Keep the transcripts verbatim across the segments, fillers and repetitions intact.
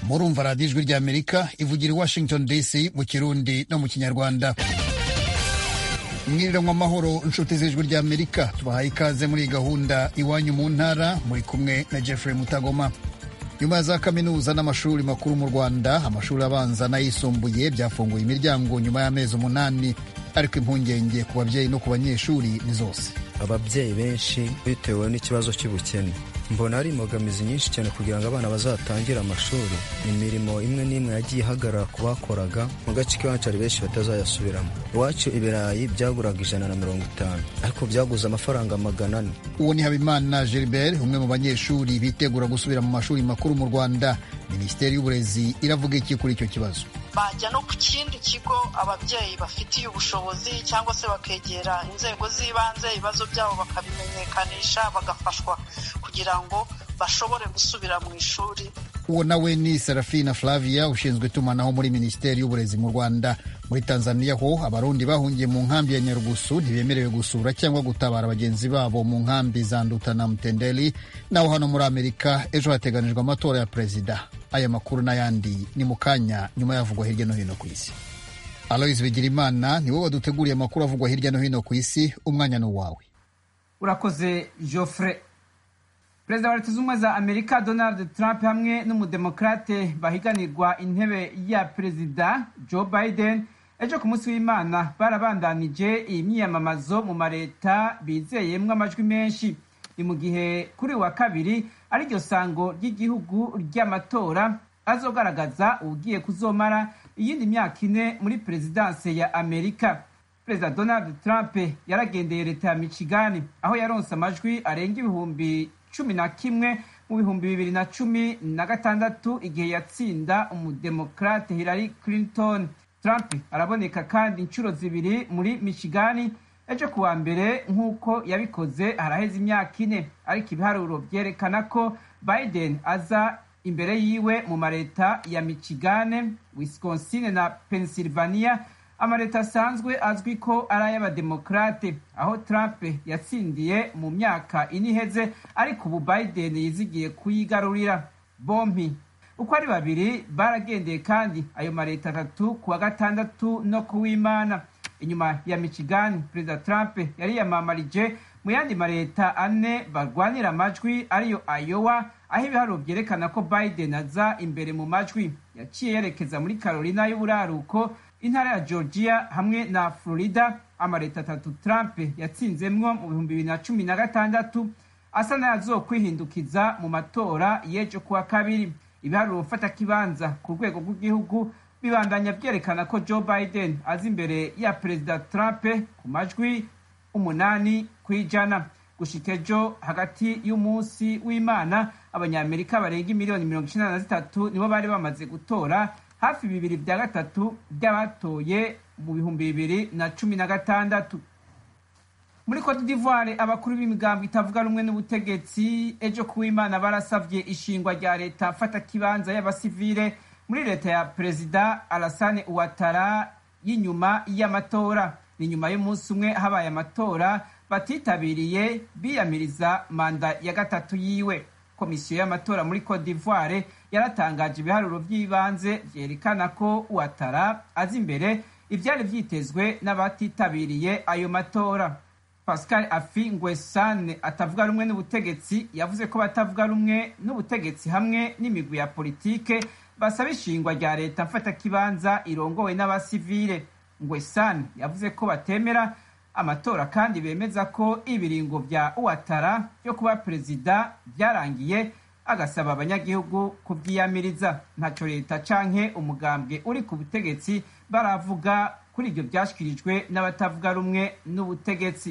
murumva radiyo ijwi ry'Amerika ivugira i Washington D C mu Kirundi no mu Kinyarwanda. Mwiriranwa amahoro inshuti z'ijwi ry'Amerika, tubahaye ikaze muri gahunda iwanyu mu ntara, muri kumwe na Jeffrey Mutagoma. Nyuma za kaminuza n'amashuri makuru mu Rwanda, amashuri abanza n'ayisumbuye byafunguye imiryango nyuma y'amezi umunani, ariko impungenge ku babyeyi no ku banyeshuri ni zose. Ababyeyi benshi bitewe n'ikibazo cy'ubukene, mbona ari imbogamizi nyinshi cyane kugira ngo abana bazatangire amashuri. Imirimo imwe n'imwe yagiye ihagarara ku bakoraga mu gace k'iwacu, ari benshi batazayasubiramo. Iwacu ibirayi byaguraga ijana na mirongo itanu, ariko byaguze amafaranga magana ane. Uwo ni Habimana Gilbert, umwe mu banyeshuri bitegura gusubira mu mashuri makuru mu Rwanda. Minisiteri y'Uburezi iravuga iki kuri icyo kibazo? Bajya no ku kindi kigo ababyeyi bafitiye ubushobozi, cyangwa se bakegera inzego z'ibanze, ibibazo byabo bakabimenyekanisha, bagafashwa kugira ngo bashobore gusubira mu ishuri. Uwo nawe ni Serafina Flavia, ushinzwe itumanaho muri Minisiteri y'Uburezi mu Rwanda. Muri Tanzania ho abarundi bahungiye mu nkambi ya Nyarugusu ntibemerewe gusura cyangwa gutabara bagenzi babo mu nkambi za Nduta na Mtendeli. Naho hano muri Amerika ejo hateganijwe amatora ya perezida. Aya makuru n'ayandi ni mu kanya nyuma yavugwa hirya no hino ku isi. Aloys Bigirimana ni wowe waduteguriye amakuru avugwa hirya no hino ku isi. Umwanya ni wawe. Urakoze Geoffrey. Perezida wa Leta Zunze Ubumwe za Amerika Donald Trump hamwe n'umudemokrate bahiganirwa intebe ya perezida Joe Biden ejo ku munsi w'Imana barabandanije imyiyamamazo mu mareta bizeyemwo amajwi menshi. Ni mu gihe kuri wa kabiri ari ryo sango ry'igihugu ry'amatora azogaragaza ugiye kuzomara iyindi myaka ine muri perezidanse ya Amerika. Perezida Donald Trump yaragendeye leta ya Michigan aho yaronse amajwi arenga ibihumbi cumi na kimwe mu bihumbi bibiri na cumi na gatandatu igihe yatsinda umudemokrate Hillary Clinton. Trump araboneka kandi inshuro zibiri muri Michigan ejo kuwa mbere nk'uko yabikoze haraheze imyaka ine, ariko ibiharuro byerekana ko Biden aza imbere yiwe mu mareta ya Michigan, Wisconsin na Pennsylvania, amareta asanzwe azwi ko ari ay'abademokrate, aho Trump yatsindiye mu myaka ine iheze, ariko ubu Biden yizigiye kuyigarurira. Bompi uko ari babiri baragendeye kandi ayo mareta atatu kuwa gatandatu no kuw'Imana. Inyuma ya Michigan, Perezida Trump yari yamamarije mu yandi mareta ane barwanira amajwi, ariyo Iowa, aho ibiharuro byerekana ko Biden aza imbere mu majwi. Yaciye yerekeza muri Carolina y'uburaruko, intara ya Georgia hamwe na Florida, amareta atatu Trump yatsinzemwo mu bihumbi bibiri na cumi na gatandatu, asa n'ayazokwihindukiza mu matora y'ejo kuwa kabiri. Ibiharuro mfata kibanza ku rwego rw'igihugu bibandanya byerekana ko Joe Biden azi imbere ya Perezida Trump ku majwi umunani kw'ijana. Gushika ejo hagati y'umunsi w'Imana, abanyamerika barenga miliyoni mirongo icenda na zitatu nibo bari bamaze gutora, hafi bibiri vya gatatu by'abatoye mu bihumbi bibiri na cumi na gatandatu. Muri Cote d'Ivoire, abakuru b'imigambi itavuga rumwe n'ubutegetsi ejo kuw'Imana barasavye ishingwa rya leta mfata kibanza y'abasivile muri leta ya Perezida Alassane Ouattara y'inyuma y'amatora. Ni nyuma y'umunsi umwe habaye amatora batitabiriye biyamiriza manda ya gatatu yiwe. Komisiyo y'amatora muri Cote d'Ivoire yaratangaje ibiharuro by'ibanze vyerekana ko Ouattara azi imbere ivyari vyitezwe n'abatitabiriye ayo matora. Pascal Affi N'Guessan atavuga rumwe n'ubutegetsi yavuze ko batavuga rumwe n'ubutegetsi hamwe n'imigwi ya politike basaba ishingwa rya leta mfata kibanza irongowe n'abasivile. N'Guessan yavuze ko batemera amatora kandi bemeza ko ibiringo vya Ouattara byo kuba perezida byarangiye, agasaba abanyagihugu kuvyiyamiriza. Ntaco leta canke umugambwe uri ku butegetsi baravuga kuri ibyo byashyikirijwe n'abatavuga rumwe n'ubutegetsi.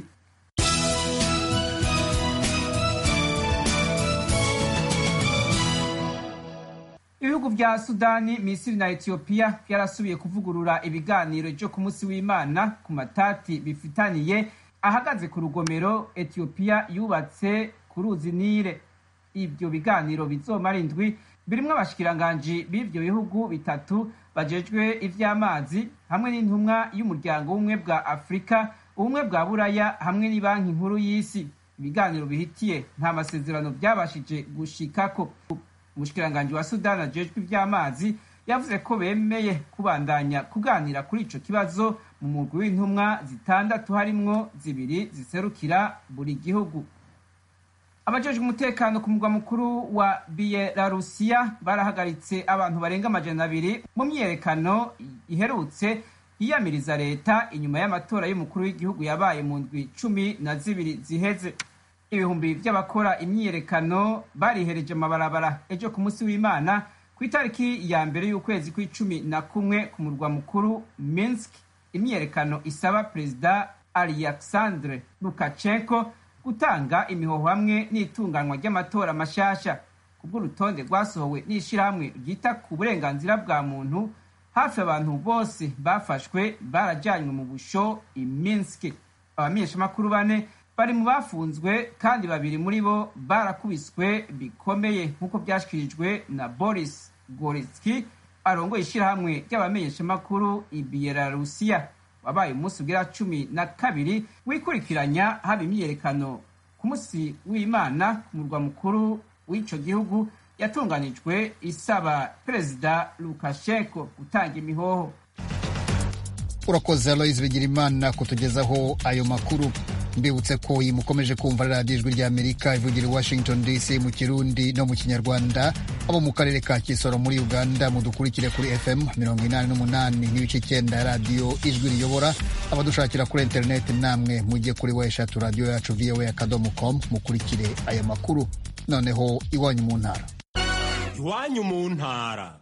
Ibihugu vya Sudani, Misiri na Ethiopia byarasubiye kuvugurura ibiganiro byo ku munsi w'Imana ku matati bifitaniye ahagaze ku rugomero Ethiopia yubatse ku ruzi Nile. Ibyo biganiro bizomara indwi, birimwo abashikiranganji b'ivyo bihugu bitatu bajejwe ivy'amazi hamwe n'intumwa y'umuryango w'ubumwe bwa Afrika, ubumwe bwa Buraya hamwe n'ibanki nkuru y'isi. Ibiganiro bihitiye nta masezerano byabashije gushikako. umushikiranganji wa Sudani ajejwe ivy'amazi yavuze ko bemeye kubandanya kuganira kuri ico kibazo mu mugwi w'intumwa zitandatu harimwo zibiri ziserukira buri gihugu. Abajejwe umutekano ku mugwa mukuru wa Bielorusiya barahagaritse abantu barenga amajana abiri mu myiyerekano iherutse yiyamiriza leta inyuma y'amatora y'umukuru w'igihugu yabaye mu ndwi cumi na zibiri ziheze. Ibihumbi vy'abakora imyiyerekano barihereje amabarabara ejo ku munsi w'Imana ku itariki ya mbere y'ukwezi kw'icumi na kumwe ku murwa mukuru Minsk, imyiyerekano isaba perezida Alexander Lukashenko gutanga imihoho hamwe n'itunganywa ry'amatora mashasha. Kubw'urutonde rwasohowe n'ishirahamwe ryita ku burenganzira bwa muntu, hafi abantu bose bafashwe barajanywe mu busho i Minsk. Abamenyeshamakuru bane bari mu bafunzwe kandi babiri muri bo barakubiswe bikomeye nk'uko byashikirijwe na Boris Goritsky arongoye ishirahamwe ry'abamenyeshamakuru i Bielorusiya. Wabaye umunsi ugira cumi na kabiri wikurikiranya haba imyiyerekano ku munsi w'Imana ku murwa mukuru w'ico gihugu yatunganijwe isaba perezida Lukashenko gutanga imihoho. Urakoze Aloys Bigirimana kutugezaho ayo makuru. Mbibutse ko iyi mukomeje kumva radiyo ijwi ry'Amerika ivugira i Washington D C mu Kirundi no mu Kinyarwanda. Abo mu karere ka Kisoro muri Uganda mudukurikire kuri F M mirongo inani n'umunani n'ibice icyenda radiyo ijwi riyobora. Abadushakira kuri interineti namwe mujye kuri weshatu radiyo yacu v o a akadomo com mukurikire aya makuru. Noneho iwanyu mu ntara. Iwanyu mu ntara.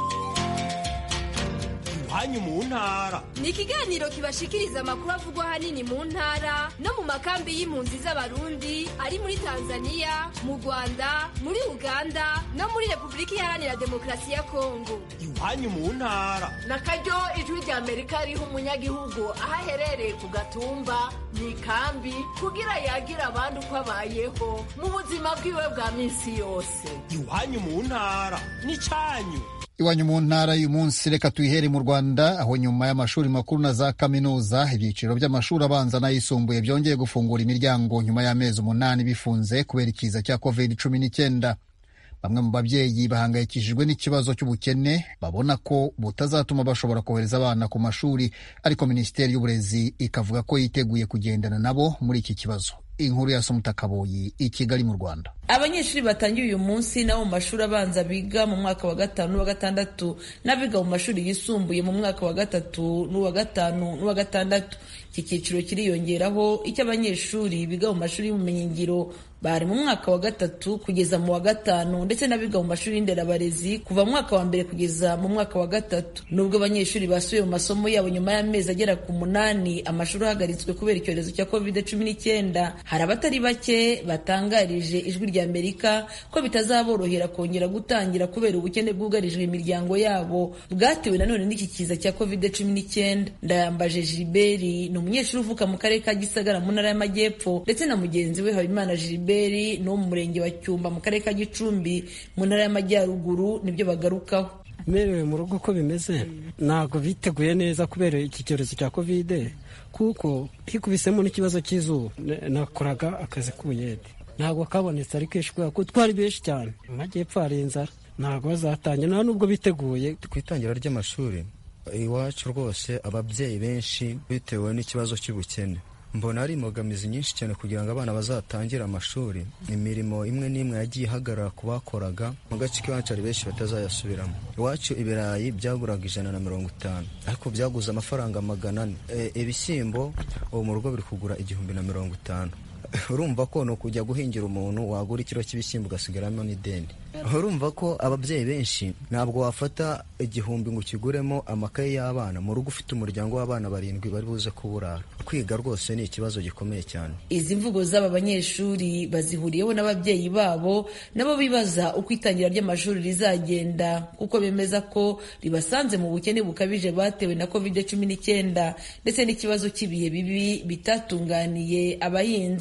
Iwanyu mu ntara ni ikiganiro kibashikiriza amakuru avugwa hanini mu ntara no mu makambi y'impunzi z'abarundi ari muri Tanzania, mu Rwanda, muri Uganda no muri Repubulika Iharanira Demokarasi ya Kongo. Iwanyu mu ntara nakaryo ijwi rya Amerika riha umunyagihugu aho aherereye ku gatumba mu ikambi kugira yagira abandi uko abayeho mu buzima bwiwe bwa minsi yose. Iwanyu mu ntara ni cyanyu. Iwanyu mu ntara y'uyu munsi reka tuyihere mu Rwanda, aho nyuma y'amashuri makuru na za kaminuza ibyiciro by'amashuri abanza n'ayisumbuye byongeye gufungura imiryango nyuma y'amezi umunani bifunze kubera ikiza cya covid cumi n'icyenda. Bamwe mu babyeyi bahangayikishijwe n'ikibazo cy'ubukene babona ko butazatuma bashobora kohereza abana ku mashuri, ariko Minisiteri y'Uburezi ikavuga ko yiteguye kugendana nabo muri iki kibazo. Inkuru ya Somutakaboyi i Kigali mu Rwanda. Abanyeshuri batangiye uyu munsi nabo mu mashuri abanza biga mu mwaka wa gatanu n'uwa gatandatu n'abiga mu mashuri yisumbuye mu mwaka wa gatatu n'uwa gatanu n'uwa gatandatu. Iki cyiciro kiriyongeraho icy'abanyeshuri biga mu mashuri y'ubumenyingiro bari mu mwaka wa gatatu kugeza mu wa gatanu, ndetse n'abiga mu mashuri y'inderabarezi kuva mu mwaka wa mbere kugeza mu mwaka wa gatatu. Nubwo abanyeshuri basubiye mu masomo yabo nyuma y'amezi agera ku munani amashuri ahagaritswe kubera icyorezo cya covid cumi n'icyenda, hari abatari bake batangarije ijwi rya Amerika ko bitazaborohera kongera gutangira kubera ubukene bwugarijwe imiryango yabo bwatewe nanone n'iki kiza cya covid cumi n'icyenda. Ndayambaje Gilbert ni umunyeshuri uvuka mu karere ka Gisagara mu ntara y'Amajyepfo, ndetse na mugenzi we Habimana Gilbert no mu murenge wa Cyumba mu karere ka Gicumbi mu ntara y'Amajyaruguru nibyo bagarukaho. Merewe mu rugo ko bimeze ntabwo biteguye neza kubera iki cyorezo cya covid, kuko hikubisemo n'ikibazo cy'izuba. Nakoraga akazi k'ubuyede ntabwo kabonetse, ariko ishobora ko twari benshi cyane. Mu Majyepfo hari inzara, ntabwo bazatangira nta nubwo biteguye ku itangira ry'amashuri. Iwacu rwose ababyeyi benshi bitewe n'ikibazo cy'ubukene mbona ari imbogamizi nyinshi cyane kugira ngo abana bazatangire amashuri. Imirimo imwe n'imwe yagiye ihagarara ku bakoraga mu gace k'iwacu, ari benshi batazayasubiramo. Iwacu ibirayi byaguraga ijana na mirongo itanu ariko byaguze amafaranga magana ane. E, ibishyimbo ubu mu rugo biri kugura igihumbi na mirongo itanu. Urumva ko no kujya guhingira umuntu wagura ikiro cy'ibishyimbo ugasigaramo n'ideni. Urumva ko ababyeyi benshi ntabwo wafata igihumbi ngo ukiguremo amakaye y'abana mu rugo ufite umuryango w'abana barindwi bari buze kuburara. Kwiga rwose ni ikibazo gikomeye cyane. Izi mvugo z'aba banyeshuri bazihuriyeho n'ababyeyi babo, nabo bibaza uko itangira ry'amashuri rizagenda, kuko bemeza ko ribasanze mu bukene bukabije batewe na covid cumi n'icyenda ndetse n'ikibazo cy'ibihe bibi bitatunganiye abahinzi.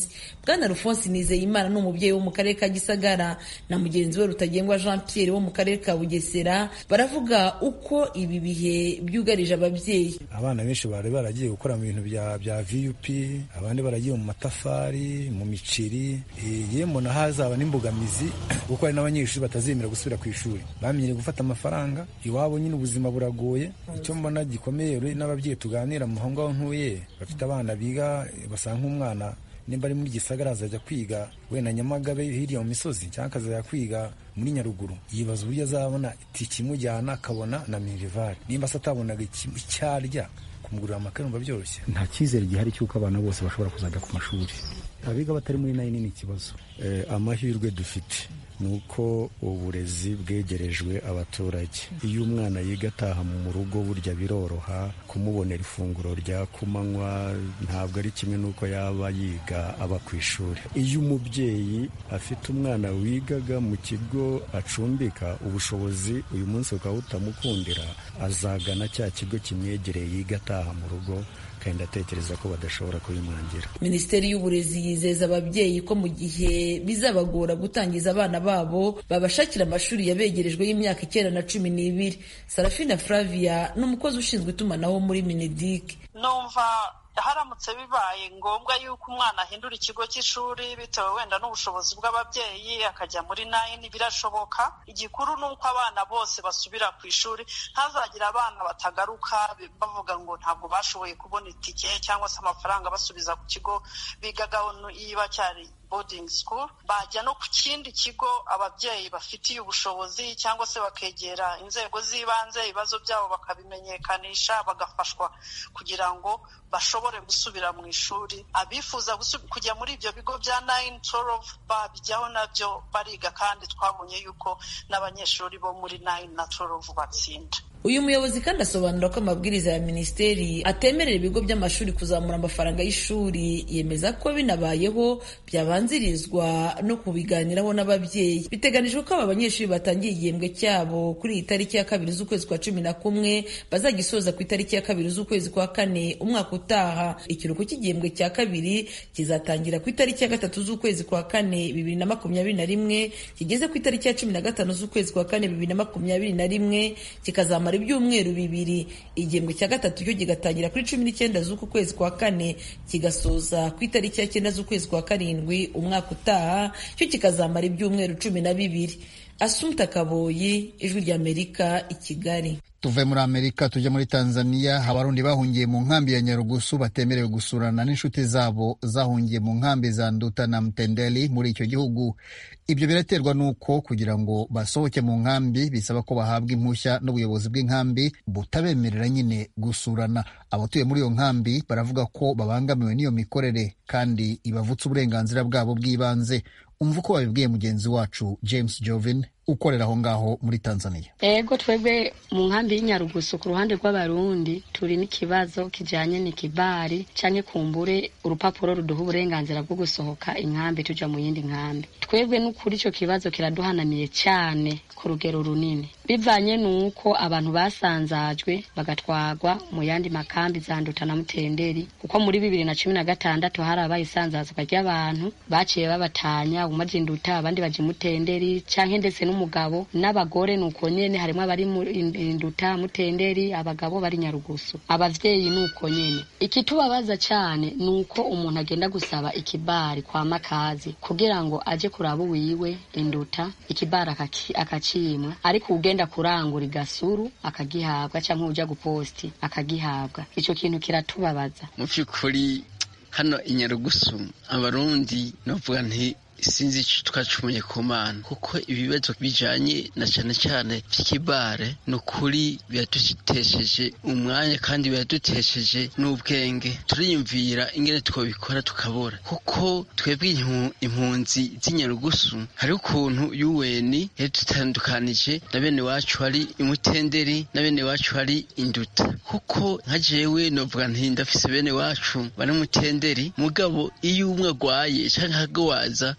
ubuvuzi. Bwana Alphonse Nizeyimana ni umubyeyi wo mu karere ka Gisagara na mugenzi we Rutagengwa Jean Pierre wo mu karere ka Bugesera baravuga uko ibi bihe byugarije ababyeyi. Abana benshi bari baragiye gukora mu bintu bya bya V U P, abandi baragiye mu matafari, mu miceri, yemo na hazaba n'imbogamizi kuko hari n'abanyeshuri batazemera gusubira ku ishuri, bamenyere gufata amafaranga iwabo, nyine ubuzima buragoye. Icyo mbona gikomeye n'ababyeyi tuganira mu hangaho ntuye bafite abana biga, basanga nk'umwana nimba ari muri Gisagara azajya kwiga wenda Nyamagabe hirya mu misozi cyangwa akazajya kwiga muri Nyaruguru, yibaza uburyo azabona itiki imujyana akabona na Minerval, nimba se atabonaga icyarya kumugurira amakaye numva byoroshye. Nta cyizere gihari cy'uko abana bose bashobora kuzajya ku mashuri, abiga batari muri nayini ni ikibazo. Eh, amahirwe dufite nuko uburezi bwegerejwe abaturage. Iyo umwana yiga ataha mu rugo burya biroroha kumubonera ifunguro rya kumanywa, ntabwo ari kimwe nuko yaba yiga aba ku ishuri. Iyo umubyeyi afite umwana wigaga mu kigo acumbika, ubushobozi uyu munsi ukaba butamukundira, azagana cya kigo kimwegereye yiga ataha mu rugo, kandi atekereza ko badashobora kubimwangira. Minisiteri y'Uburezi yizeza ababyeyi ko mu gihe bizabagora gutangiza abana babo babashakira amashuri yabegerejwe y'imyaka icyenda na cumi n'ibiri. Sarafina Flavia ni umukozi ushinzwe itumanaho muri Mineduc. Numva haramutse bibaye ngombwa yuko umwana ahindura ikigo cy'ishuri bitewe wenda n'ubushobozi bw'ababyeyi akajya muri nayini, birashoboka. Igikuru ni uko abana bose basubira ku ishuri, ntazagira abana batagaruka bavuga ngo ntabwo bashoboye kubona itike cyangwa se amafaranga basubiza ku kigo bigagaho niba cyari boarding school, bajya no ku kindi kigo ababyeyi bafitiye ubushobozi cyangwa se bakegera inzego z'ibanze, ibibazo byabo bakabimenyekanisha, bagafashwa kugira ngo bashobore gusubira mu ishuri. Abifuza kujya muri ibyo bigo bya nine twelve babijyaho nabyo bariga, kandi twabonye yuko n'abanyeshuri bo muri nine na twelve batsinda. Uyu muyobozi kandi asobanura ko amabwiriza ya minisiteri atemerera ibigo by'amashuri kuzamura amafaranga y'ishuri, yemeza ko binabayeho byabanzirizwa no kubiganiraho n'ababyeyi. Biteganijwe ko aba banyeshuri batangiye igihembwe cyabo kuri iyi tariki ya kabiri z'ukwezi kwa cumi na kumwe bazagisoza ku itariki ya kabiri z'ukwezi kwa kane umwaka utaha. Ikiruhuko cy'igihembwe cya kabiri kizatangira ku itariki ya gatatu z'ukwezi kwa kane bibiri na makumyabiri na rimwe kigeze ku itariki ya cumi na gatanu z'ukwezi kwa kane bibiri na makumyabiri na rimwe kikazamara ibyumweru bibiri. Igihembwe cya gatatu cyo kigatangira kuri cumi n'icyenda z'uku kwezi kwa kane kigasoza ku itariki ya cyenda z'ukwezi kwa karindwi umwaka utaha, cyo kikazamara ibyumweru cumi na bibiri. Asumta Kaboyi, Ijwi ry'Amerika, i Kigali. Tuve muri Amerika tujya muri Tanzania. Abarundi bahungiye mu nkambi ya Nyarugusu batemerewe gusurana n'inshuti zabo zahungiye mu nkambi za Nduta na Mtendeli muri icyo gihugu. Ibyo biraterwa nuko kugira ngo basohoke mu nkambi bisaba ko bahabwa impushya n'ubuyobozi bw'inkambi butabemerera nyine gusurana. Abatuye muri iyo nkambi baravuga ko babangamiwe n'iyo mikorere kandi ibavutse uburenganzira bwabo bw'ibanze. Umva uko babibwiye mugenzi wacu James Jovin ukorera aho ngaho muri Tanzania. Ego twebwe mu nkambi y'Inyarugusu ku ruhande rw'abarundi turi n'ikibazo kijanye n'ikibari canke kumbure urupapuro ruduha uburenganzira bwo gusohoka inkambi tuja mu yindi nkambi. Twebwe n'ukuri ico kibazo kiraduhanamiye cyane ku rugero runini, bivanye nuko abantu basanzajwe bagatwagwa mu yandi makambi za Nduta na Mtendeli, kuko muri bibiri na cumi na gatandatu hari abayisanzazwa ry'abantu baciye babatanya umaje Nduta abandi baje Mtendeli canke ndetse n'umugabo n'abagore nuko nyene harimo abari mu Nduta Mtendeli, abagabo bari Nyarugusu, abavyeyi nuko nyene. Ikitubabaza cyane nuko umuntu agenda gusaba ikibari kwa makazi kugira ngo aje kuraba wiwe Nduta, ikibari akacimwa, ariko ugenda kurangura igasuru akagihabwa canke uja guposti akagihabwa. Ico kintu kiratubabaza mu byukuri. Hano Inyarugusu abarundi novuga nti sinzi icyo twacumuye ku Mana, kuko ibibazo bijanye na cyane cyane by'ikibare n'ukuri biradutesheje umwanya kandi biradutesheje n'ubwenge. Turiyumvira ingene twabikora tukabura, kuko twebwe impunzi z'Inyarugusu hari ukuntu U N yadutandukanije na bene wacu hari Imutenderi na bene wacu hari Induta. Kuko nka jewe novuga nti ndafise bene wacu bari Mutenderi, mugabo iyo umwe agwaye canke agwaza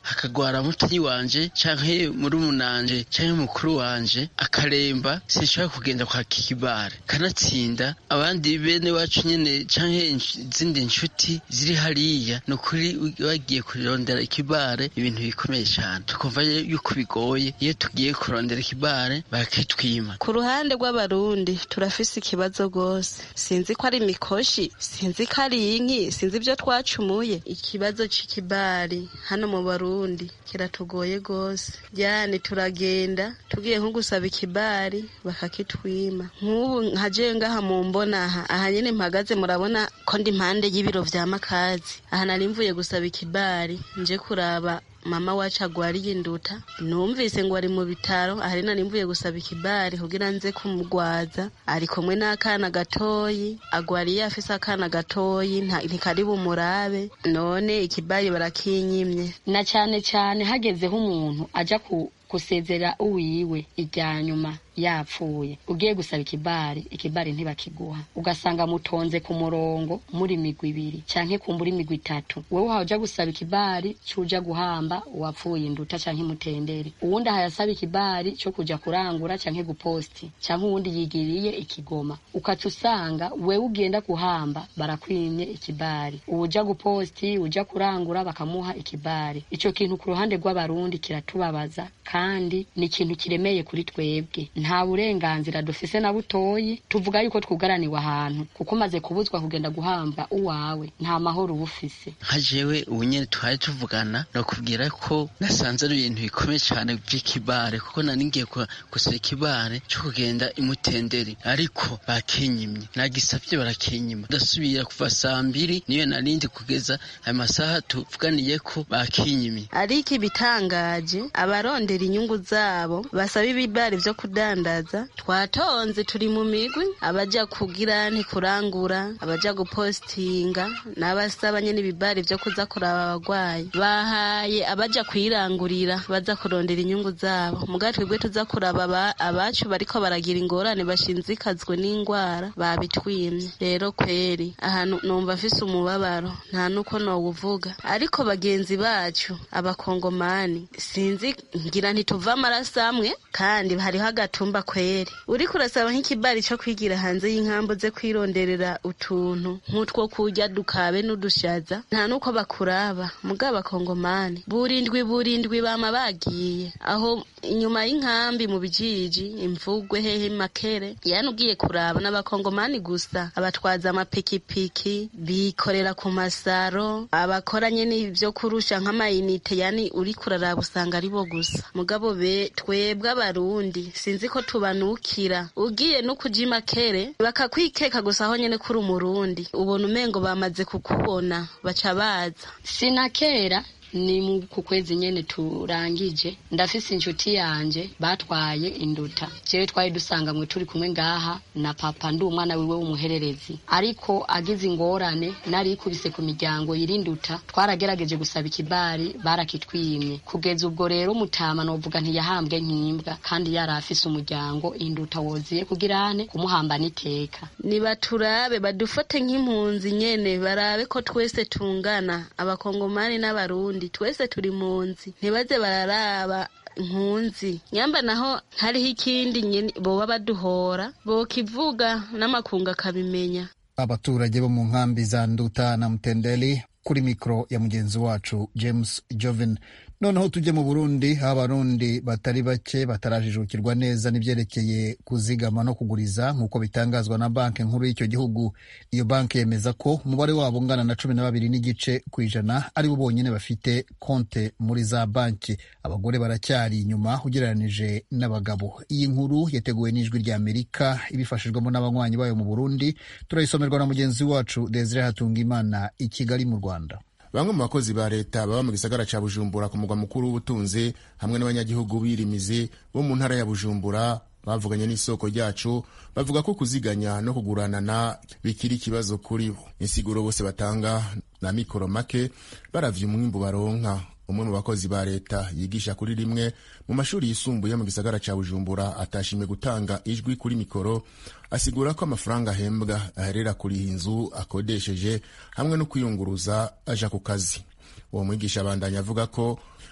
hakagwara mutanyi wanje canke muri umunanje canke mukuru wanje akaremba sinshobora kugenda kwa kibare kanatsinda abandi bene wacu nyene canke izindi nshuti ziri hariya no kuri bagiye kurondera ikibare ibintu bikomeye cyane tukumva yuko bigoye iyo tugiye kurondera ikibare bakitwima. Ku ruhande rw'abarundi turafise ikibazo gose, sinzi ko ari imikoshi, sinzi ko ari inki, sinzi ibyo twacumuye. Ikibazo c'ikibari hano mu Barundi kiratugoye gose, yani turagenda tugiye nko gusaba ikibari bakakitwima. Nk'ubu nkaje ngaha mu mbona aha aha nyene mpagaze murabona ko ndi impande y'ibiro vya Makazi, aha nari mvuye gusaba ikibari nje kuraba mama wacu agwariye induta, numvise ngo ari mu bitaro, ahari nari mvuye gusaba ikibari kugira nze kumugwaza, ari kumwe n'akana gatoyi, agwariye afise akana gatoyi ntikari bumurabe, none ikibari barakinyimye. Na cyane cyane hagezeho umuntu aja ku kusezera uwiwe irya nyuma yapfuye, ugiye gusaba ikibari ikibari ntibakiguha, ugasanga mutonze ku murongo muri migwi ibiri canke kumbura imigwi itatu, wewe haja gusaba ikibari cuja guhamba uwapfuye induta canke mutendere, uwundi hayasaba ikibari cyo kuja kurangura canke guposti, canke uwundi yigiriye ikigoma, ukaca usanga wewe ugenda guhamba barakwimye ikibari, uja guposti uja kurangura bakamuha ikibari. Ico kintu ku ruhande rw'abarundi kiratubabaza kandi ni ikintu kiremeye kuri twebwe. Nta burenganzira dufise na butoyi, tuvuga yuko twugaraniwe ahantu kuko maze kubuzwa kugenda guhamba uwawe nta mahoro ubufise. Hajewe ubunyene twari tuvugana no kubwira ko nasanze ari ibintu bikomeye cyane by'ikibare, kuko nari ngiye gusaba ikibare cyo kugenda imutenderi ariko bakenyimye, nagisavye barakenyima, ndasubira kuva saa mbiri niyo narindi kugeza aya masaha tuvuganiye ko bakenyimye. Ariko ibitangaje abarondera inyungu zabo basaba ibibari vyo kudandaza, twatonze turi mu migwi, abaja kugira nti kurangura, abaja gupostinga, n'abasaba nyene ibibari vyo kuza kuraba abagwayi, bahaye abaja kwirangurira baza kurondera inyungu zabo. Muga twebwe tuza kuraba abacu bariko baragira ingorane bashinzikazwe n'ingwara babitwimye. Rero kweri ahantu numva afise umubabaro nta nuko nowuvuga, ariko bagenzi bacu abakongomani sinzi ngira ntituva amaraso amwe kandi hariho agatumba kweri. Uriko urasaba nk'ikibari cyo kwigira hanze y'inkambo ze kwironderera utuntu nk'utwo kurya dukabe n'udushaza nta nuko bakuraba. Muga abakongomani burindwi burindwi bama bagiye aho inyuma y'inkambi mu bijiji imvugwe hehe makere, yani ugiye kuraba n'abakongomani gusa, abatwaza amapikipiki bikorera ku masaro, abakoranye n'ibyo kurusha nk'amayinite, yani uri kuraraba usanga ari bo gusa. Mugabo be twebwe abarundi sinzi ko tubanukira, ugiye no kuja makere bakakwikeka gusa aho nyene kuri umurundi, ubona umengo bamaze kukubona baca baza. Sinakera ni mu kukwezi nyene turangije ndafise inshuti yanje batwaye induta, jewe twari dusanga mwe turi kumwe ngaha na papa ndi umwana wiwe w'umuhererezi, ariko agize ingorane nari kubise ku miryango yirinduta, twaragerageje gusaba ikibari barakitwimye. Kugeza ubwo rero mutama novuga ntiyahambwe nk'imbwa kandi yari afise umuryango, induta woziye kugirane kumuhamba niteka. Nibaturabe badufate nk'impunzi nyene, barabe ko twese tungana, abakongomani n'abarundi twese turi munzi, ntibaze bararaba nkunzi nyamba naho hariho ikindi nyene boba baduhora bokivuga n'amakunga kabimenya. Abaturage bo mu nkambi za Nduta na Mtendeli kuri mikro ya mugenzi wacu James Joven. Noneho tujye mu Burundi, aho abarundi batari bake batarajijukirwa neza n'ivyerekeye kuzigama no kuguriza nk'uko bitangazwa na banki nkuru y'icyo gihugu. Iyo banki yemeza ko umubare wabo ungana na cumi na babiri n'igice kw'ijana ari bo bonyene bafite konte muri za banki. Abagore baracyari inyuma ugereranije n'abagabo. Iyi nkuru yateguwe n'Ijwi rya Amerika ibifashijwemo n'abanywanyi bayo mu Burundi. Turayisomerwa na mugenzi wacu Desire Hatungimana i Kigali mu Rwanda. Bamwe mu bakozi ba leta baba mu gisagara ca Bujumbura ku mugwa mukuru w'ubutunzi hamwe n'abanyagihugu birimizi bo mu ntara ya Bujumbura bavuganye n'isoko ryacu, bavuga ko kuziganya no kuguranana bikiri ikibazo kuri bo. Insiguro bose batanga na mikoro make baravye umwimbu baronka. Umwe mu bakozi ba leta yigisha kuri rimwe mu mashuri yisumbuye mu gisagara ca Bujumbura atashimye gutanga ijwi kuri mikoro, asigura ko amafaranga ahembwa aherera kuri inzu akodesheje hamwe no kwiyunguruza aja ku kazi. Uwo mwigisha abandanya avuga ko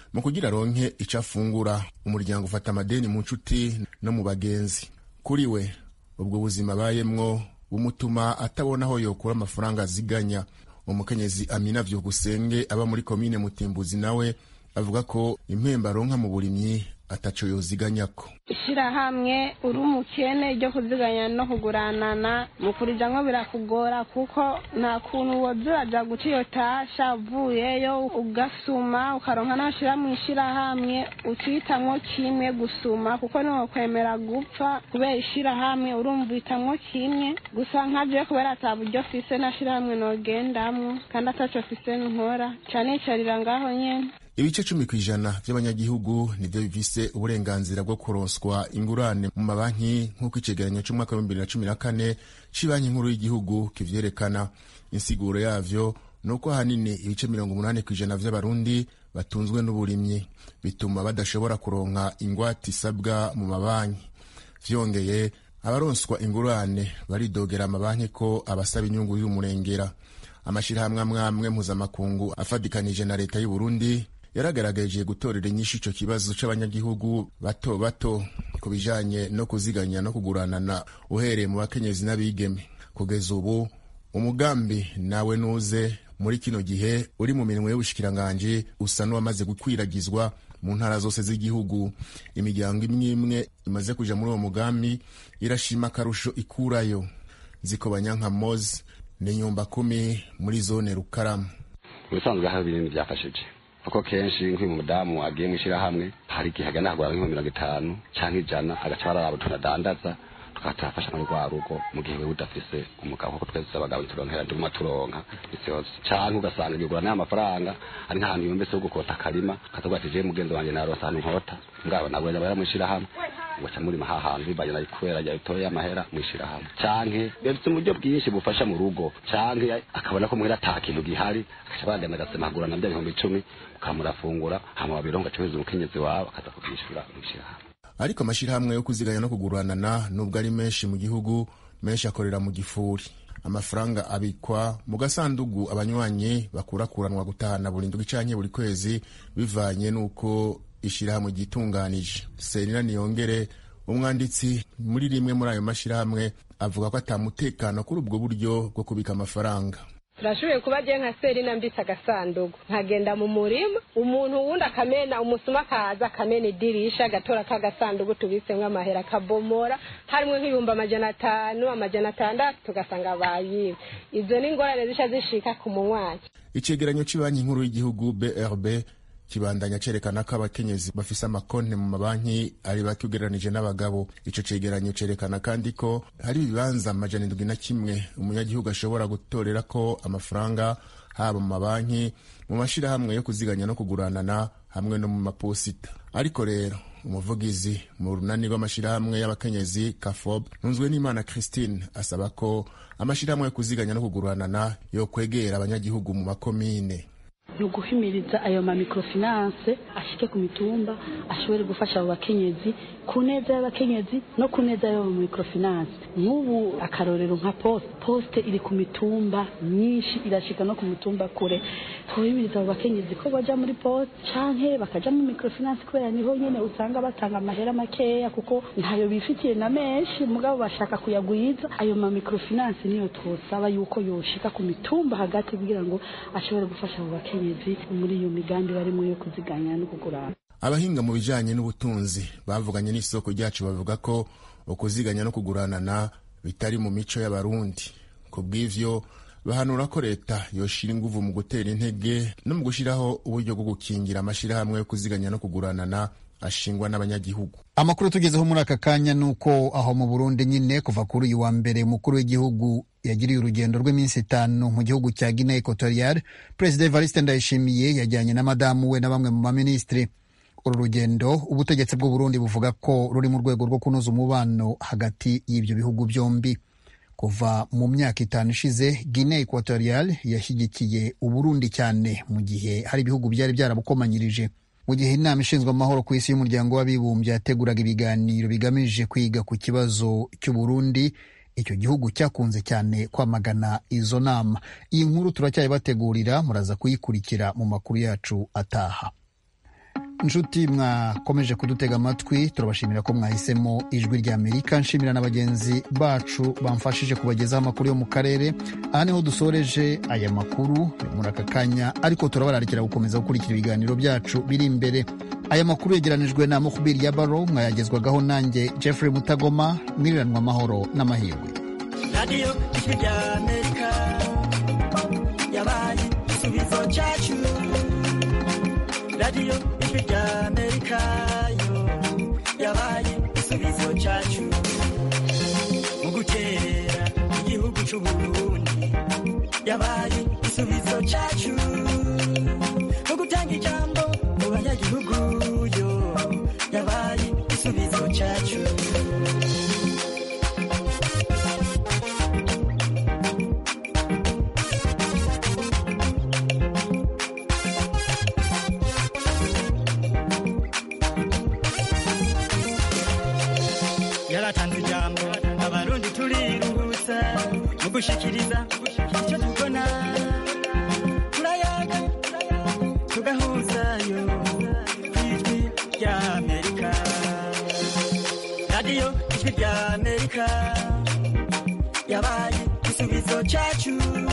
mu kugira ronke ico afungura. Umuryango ufata amadeni mu nshuti no mu bagenzi. Kuri we ubwo buzima bayemwo bumutuma atabona aho yokura amafaranga aziganya. Umukenyezi Amina Vyugusenge aba muri komine Mutimbuzi nawe avuga ko impemba ronka mu burimyi ataco yoziganyako. Ishirahamwe uri umukene ryo kuziganya no kuguranana mu kurijamwo birakugora kuko nta kuntu wozuraja guca iyo tasha uvuyeyo ugasuma ukaronka nashira mu ishirahamwe ucitamwo kimwe gusuma kuko niwo kwemera gupfa kubera ishirahamwe urumva itamwo kimwe gusa nkaje kubera ata buryo fise nashirahamwe nogendamwo kandi ataco fise nkora cane icarira ngaho nyene. Ibice cumi kw'ijana vy'abanyagihugu nivyo bifise uburenganzira bwo kuronswa ingurane mu mabanki nk'uko icegeranyo c'umwaka wa bibiri na cumi na kane c'ibanki nkuru y'igihugu kivyerekana. Insiguro yavyo nuko ahanini ibice mirongo umunani kw'ijana vy'abarundi batunzwe n'uburimyi, bituma badashobora kuronka ingwate isabwa mu mabanki. Vyongeye abaronswa ingurane baridogera amabanki ko abasaba inyungu y'umurengera. Amashirahamwe amwe amwe mpuzamakungu afadikanije na leta y'u Burundi yaragaragaje gutorera inyishu ico kibazo c'abanyagihugu bato bato ku bijanye no kuziganya no kuguranana uhereye mu bakenyezi n'abigeme. Kugeza ubu umugambi nawe nuze muri kino gihe uri mu minwe y'ubushikiranganje usa n'uwamaze gukwiragizwa mu ntara zose z'igihugu. Imiryango imwe imwe imaze kuja muri uwo mugambi irashima akarusho ikurayo. Zikobanya nka Moz ni nyumba kumi muri zone Rukaramu. Ubusanzwe hari ibintu byafashije kuko kenshi nk'uyu mudamu agiye mwishira hamwe hari igihe agana kugura nk'ibihumbi mirongo itanu canke ijana agaca bararaba tunadandaza tukatafasha muri rwa rugo mu gihe wewe udafise umugabo kuko twese abagabo turonkera nduma turonka isyose canke ugasanga igura n'aya mafaranga ari nk'ahantu yombese ho gukota akarima katubwatije mugenzi wanje naronse ahantu nkota ngabo nabwo yabara mwishira hamwe wacha muri mahahantu bibaye na ikwera ya itoye amahera mwishira hamwe canke bifite uburyo bwinshi bufasha mu rugo canke akabona ko muhera atakintu gihari akabagana agasemagura na ibihumbi icumi ukamurafungura hama wabironga cyose umukenyezi wawe akaza kubishura mwishira hamwe. Ariko amashirahamwe yo kuziganya no kuguranana nubwo ari menshi mu gihugu, menshi akorera mu gifuri. Amafaranga abikwa mu gasandugu abanywanyi bakurakuranwa gutahana buri ndwi canke buri kwezi bivanye nuko ishirahamwe gitunganije. Serina Niyongere umwanditsi muri rimwe muri ayo mashirahamwe avuga ko atamutekano kuri ubwo buryo bwo kubika amafaranga. Turashoboye kuba je nka Serina mbitsa agasandugu nkagenda mu murima umuntu wundi akamena umusuma kaza akamena idirisha agatora ka gasandugu tubisemwe amahera kabomora harimwe nk'ibihumbi amajana atanu amajana atandatu tugasanga bayiwe. Izo ni ingorane zisha zishika ku munywanyi. Icegeranyo c'Ibanki Nkuru y'Igihugu B R B kibandanya cerekana ko abakenyezi bafise amakonte mu mabanki ari bakugeranije n'abagabo. Ico cegeranyo cerekana kandi ko hari ibibanza amajana indwi na kimwe umunyagihugu ashobora gutorera ko amafaranga haba mu mabanki, mu mashirahamwe yo kuziganya no kuguranana hamwe no mu maposita. Ariko rero umuvugizi mu runani rw'amashirahamwe y'abakenyezi Kafob Ntunzwe n'Imana Christine asaba ko amashirahamwe yo kuziganya no kuguranana yo kwegera abanyagihugu mu makomine. Nuguhimiriza ayo ma microfinance ashike ku mitumba ashobore gufasha abo bakenyezi ku neza y'abakenyezi no ku neza y'abo microfinance. Nk'ubu akarorero nka poste poste iri ku mitumba myinshi irashika no ku mitumba kure. Tuhimiriza abo bakenyezi ko baja muri poste canke bakaja mu microfinance kubera niho nyene usanga batanga amahera makeya kuko ntayo bifitiye na menshi mugabo bashaka kuyagwiza. Ayo ma microfinance niyo twosaba yuko yoshika ku mitumba hagati kugira ngo ashobore gufasha abo bakenyezi muri iyo migambi barimo yo kuziganya no kugurana. Abahinga mu bijanye n'ubutunzi bavuganye n'isoko ryacu bavuga ko ukuziganya no kuguranana bitari mu mico y'abarundi. Kubw'ivyo bahanura ko leta yoshira inguvu mu gutera intege no mu gushiraho uburyo bwo gukingira amashirahamwe yo kuziganya no kuguranana ashingwa n'abanyagihugu. Amakuru tugezeho muri aka kanya nuko aho mu Burundi nyine kuva kuri uyu wa mbere mukuru w'igihugu yagiriye urugendo rw'iminsi itanu mu gihugu cya Guinea Equatorial. President Evariste Ndayishimiye yajyanye na madamu we na bamwe mu baministri. Uru rugendo ubutegetsi bw'u Burundi buvuga ko ruri mu rwego rwo kunoza umubano hagati y'ibyo bihugu byombi. Kuva mu myaka itanu ishize Guinea Equatorial yashyigikiye u Burundi cyane mu gihe hari ibihugu byari byarabukomanyirije. Mu gihe inama ishinzwe amahoro ku isi y'umuryango w'abibumbye yateguraga ibiganiro bigamije kwiga ku kibazo cy'u Burundi, icyo gihugu cyakunze cyane kwamagana izo nama. Iyi nkuru turacyayibategurira, muraza kuyikurikira mu makuru yacu ataha. inshuti mwakomeje kudutega amatwi, turabashimira ko mwahisemo ijwi rya Amerika. Nshimira na bagenzi bacu bamfashije kubagezaho amakuru yo mu karere. Aha niho dusoreje aya makuru muri aka kanya, ariko turabararikira gukomeza gukurikira ibiganiro byacu biri imbere. Aya makuru yegeranijwe na Mukbir Yabaro, mwayagezwagaho nanjye Jeffrey Mutagoma. Mwiriranwa amahoro n'amahirwe. Radio ijwi rya Amerika yabaye igisubizo cyacu. Radio ijwi rya Amerika yo yabaye igisubizo cyacu mu gutera igihugu cy'u Burundi, yabaye igisubizo cyacu mu gutanga ijambo mu banyagihugu yo yabaye igisubizo cyacu. Yaratanze ijambo abarundi turiruhutsa mu gushikiriza icyo tubona, turayaga tugahuzayo kw'ijwi rya Amerika. Radio ijwi rya Amerika yabaye igisubizo cyacu.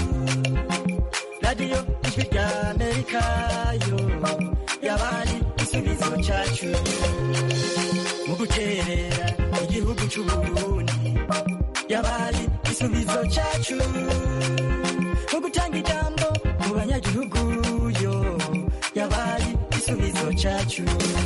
Radio ijwi rya Amerika yo yabaye igisubizo cyacu mu guterera igihugu cy'u Burundi, yabaye igisubizo cyacu mu gutanga ijambo mu banyagihugu yo yabaye igisubizo cyacu.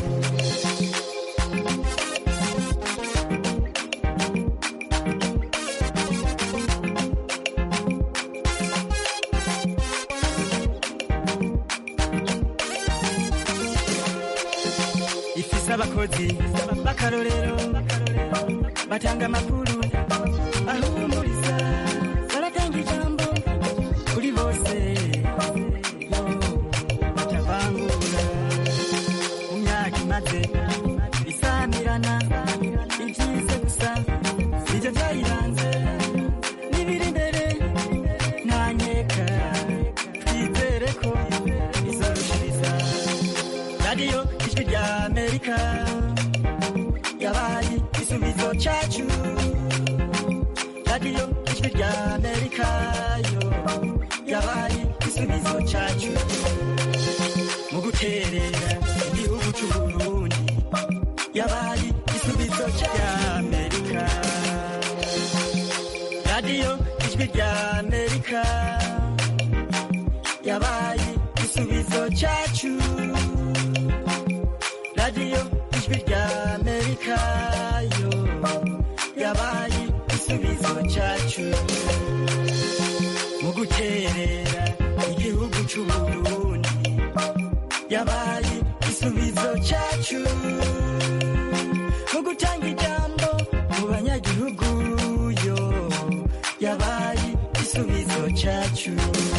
Ifise abakozi b'akarorero batanga amakuru ahumuriza, baratanga ijambo kuri bose yo batavangura. Mu myaka imaze isamirana ibyize gusa nibyo byayiranze, n'ibiri imbere nta nkeka, twizere ko bizorushiriza. Radio ijwi rya Amerika yabaye igisubizo cyacu. Radio ijwi rya Amerika yo yabaye igisubizo cyacu mu guterera igihugu cy'u Burundi, yabaye igisubizo cya Amerika. Radio ijwi rya Amerika yabaye igisubizo cyacu. Radio ijwi rya Amerika yo yabaye igisubizo cyacu mu guterera igihugu cy'u Burundi, yabaye igisubizo cyacu mu gutanga ijambo mu banyagihugu yo yabaye igisubizo cyacu.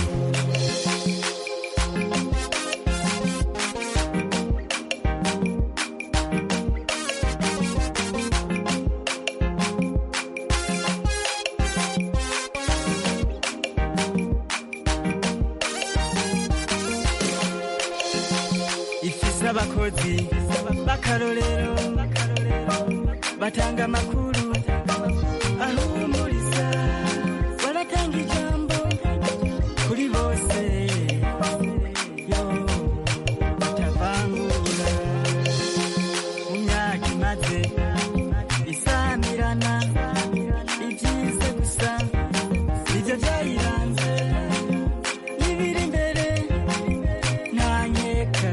Abakozi b'akarorero batanga amakuru ahumuriza, baratanga ijambo kuri bose yo batavangura. Mu myaka imaze isamirana ibyize gusa nibyo byayiranze, n'ibiri imbere nta nkeka,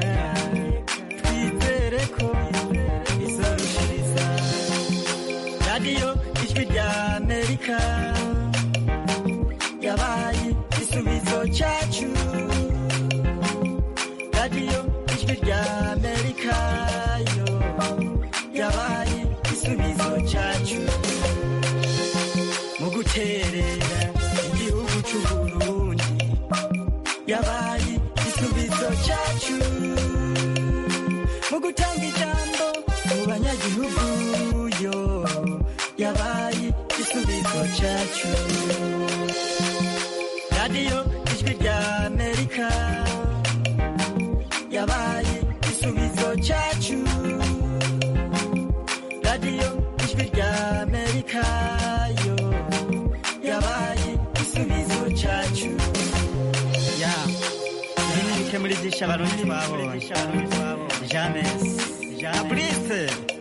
Radio ijwi rya Amerika yabaye igisubizo cyacu. Radio ijwi rya Amerika yo yabaye igisubizo cyacu mu guterera igihugu cy'u Burundi, yabaye igisubizo cyacu mu gutanga ijambo mu banyagihugu yo yabaye igisubizo cyacu. Radio ijwi rya Amerika yabaye igisubizo cyacu radiyo ijwi rya amerika yo yabaye igisubizo cyacu ya nimurike muri byinshi abarundi twabonye james jaburise